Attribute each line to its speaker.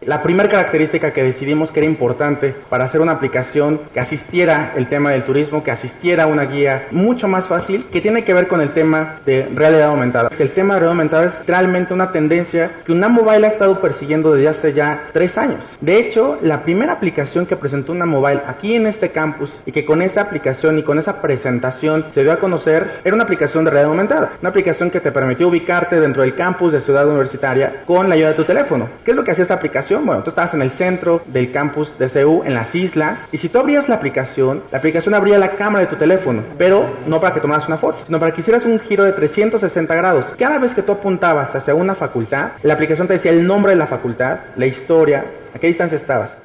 Speaker 1: La primera característica que decidimos que era importante para hacer una aplicación que asistiera el tema del turismo, que asistiera a una guía mucho más fácil, que tiene que ver con el tema de realidad aumentada. El tema de realidad aumentada es realmente una tendencia que UNAM Mobile ha estado persiguiendo desde hace ya 3 años. De hecho, la primera aplicación que presentó UNAM Mobile aquí en este campus y que con esa aplicación y con esa presentación se dio a conocer, era una aplicación de realidad aumentada. Una aplicación que te permitió ubicarte dentro del campus de Ciudad Universitaria con la ayuda de tu teléfono. ¿Qué es lo que hacía esta aplicación? Bueno, tú estabas en el centro del campus de CU, en las islas, y si tú abrías la aplicación abría la cámara de tu teléfono, pero no para que tomaras una foto, sino para que hicieras un giro de 360 grados. Cada vez que tú apuntabas hacia una facultad, la aplicación te decía el nombre de la facultad, la historia, a qué distancia estabas.